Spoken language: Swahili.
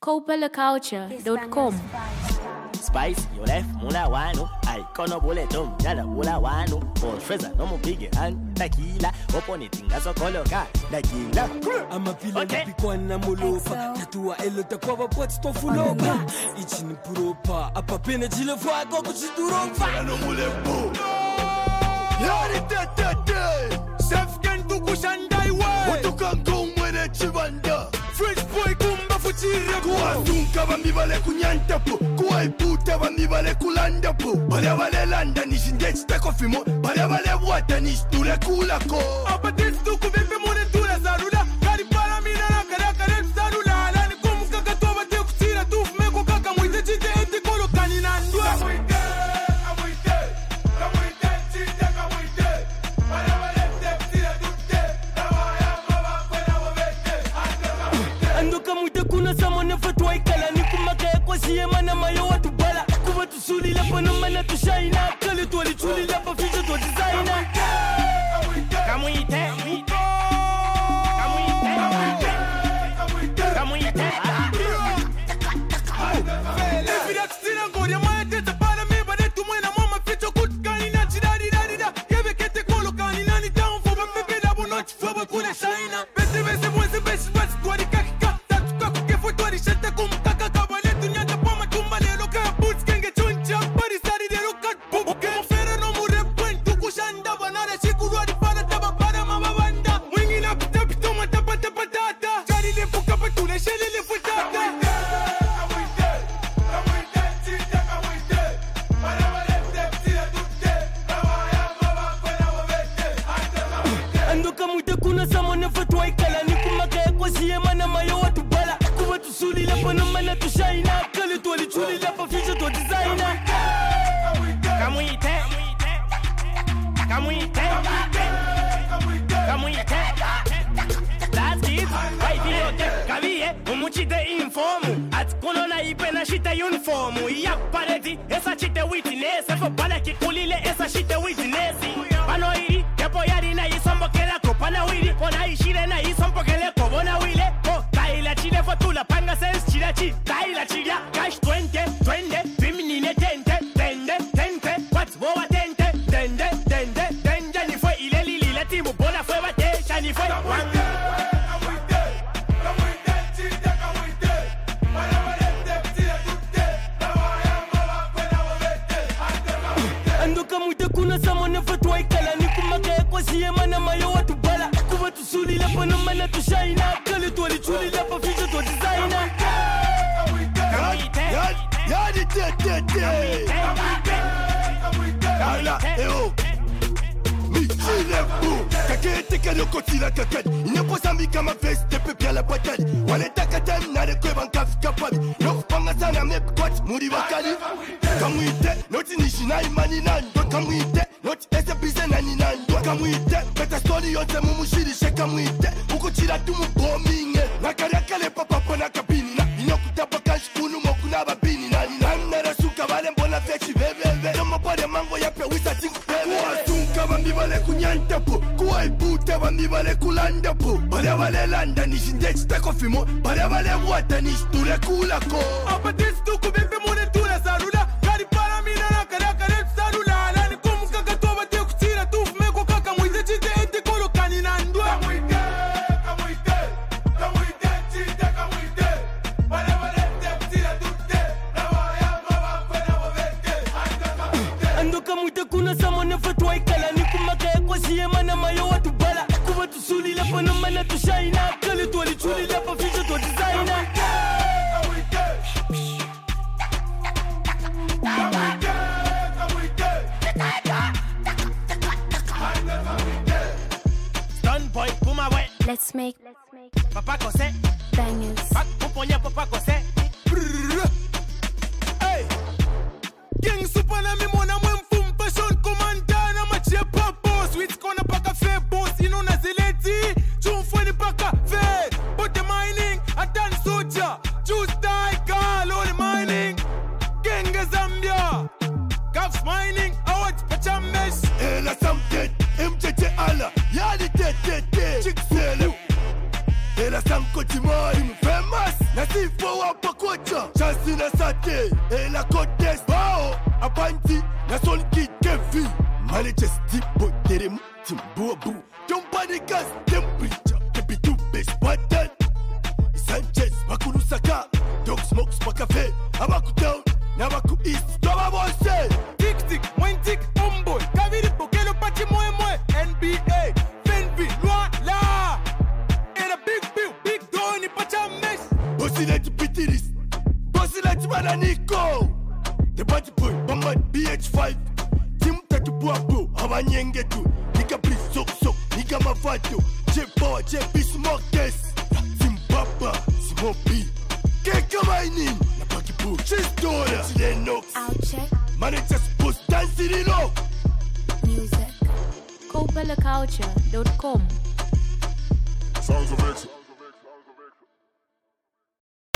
copalaculture.com. Spice, you left mula wano. I kono boletom, yada mula wano. For Trezor, no more big hand. Tequila, open it, tingazo koloka. Tequila. I'm a pillar pikwana molofa. Tatua elota kwa bot stofuloka. Ichini puropa, apa pena jile fa go kuchiduropa. No mulepo. Yari tete. Sefgen tukushanda iwe. Utukango mwene chibanda. French boy kumba fuchire. Kuwa tunka bambibale kunyantapo. Kuwa iputa bambibale kulandapo. Bale bale landa nishindechi tekofimo. Bale bale wata nishtule kulako. Apatis tuku bimbe mune tula zarula. Kari para mina na karaka red zarula. Alani kumu kaka toba te kuchira tufu meko kaka mwite chite eti kolo kanina ndua. Kamuite, chite kamuite. Bale bale te kuchira tufte. Tawa ya maba kwena wabete. Andoka muite kuna samone fatwa ikala. Nikumaka kwa siye mana mayo watu bala. Kuwa tusuli lapa na mana tushaina. Kale tuwali chuli lapa ficha tuwa designer. Kamuite. Andoka muite kuna samone fatwa ikala. Nikumaka kwa siye mana mayo watu bala. Kuwa tusuli lapa na mana tushaina. Kale tuwali chuli lapa ficha tuwa designer. Kamuite. That's it. Why video kaviye umuchite informu. At kono na ipena shite uniformu. Ya pareti esa chite witness. Efo bala kikulile esa shite witness. Pano iri kepo yari na isombo kela ko pana wiri. Kona ishire na isombo kele ko bona wile. Ko taila chile fo tula panga sense chila chi. Taila chila cash 20 feminine tente. What's boa tente. Ni fue ile lili la timu bona fue bate. Shani fue Andoka muite kuna samone fatwa ikala. Nikumaka kwa siye mana mayo watu bala. Kuwa tusuli lapa na mana tushaina. Kale tuwali chuli lapa ficha tuwa designer. Yari tete. Ala, eo. Michile pou. Kakete kano kotila kakad. Ineposa mika ma veste pepe a la patate. Wale takatem na de kweban kafika pabi. Nokupanga sana mep kwat muri wakali. Kamuite, noti nishina imani nando. Kamuite, noti ese bize nani nando. Kamuite, beta story yonte mumushiri she kamuite. Ukuchira tumu bominge. Nakaraka le papa pona kabini na. Inokutapa kanshkunu mokuna babini nani. Nana suka vale mbona fechi bebebe. Nomo pode mango ya pe wisa tingu bebe. Kuwa bambibale kunyantapo. Kuwa iputa bambibale kulandapo. Bale bale landa nishindechi tekofimo. Bale bale wata nishtule kulako. Apatis tuku bimbe mune tula zarula. Kari para mina na karaka red zarula. Alani kumu kaka toba te kuchira tufu meko kaka mwite chite eti kolo kanina ndua. Kamuite, chite kamuite. Bale bale te kuchira tufte. Tawa ya maba kwena wabete. Andoka muite kuna samone fatwa ikala. Nikumaka kwa siye mana mayo watu bala. Kuwa tusuli lapa na mana tushaina. Kale tuwali chuli lapa ficha tuwa designer. Stun boy kuma boy. Let's make Papa kose. bangers. Pak puponya papa kose. Hey, King Super na mi mona mwen passion komanda na machia papo. Sweet kona paka fe boss ino na zileti. Chumfweni paka fe. But the mining a dance soja. Choose die call on the mining. Genge Zambia. Caps mining out pachamesh. Ela samtet MTT ala. Yali tete. Chick sele. Ela sam kotimoi famous. Merci for wapa kocha. Chansi na sate, et la côte est. Bao, apanti, na sol ki tevi. Manager Stipo, teremu, timbo abu. Company gas, temperature, kepi tu best button. Sanchez, Makulu Saka, Dog Smokes, Makafe, Abaku Town, Nabaku East, Toma Bonse. Tic tic, moins tic, homeboy. Kaviri pokelo pachi moe moe. NBA, Fenvi, loin là. And a big bill, big Donny pachames. Bossy like Pitiris, Bossy like Mananico. The Body Boy, Bamad BH5. Tim Tatu Buabu, Habanyengetu. Nika Bris, Sok Sok, Nika Mafato. J Power, J Bis Marquez. Zimbabwe, Simon B. Keka Mining, Napaki Boo, Chistora, Lennox. Outcheck Managers Post, Dancing in Love. music. CopelaCulture.com. Sounds of it.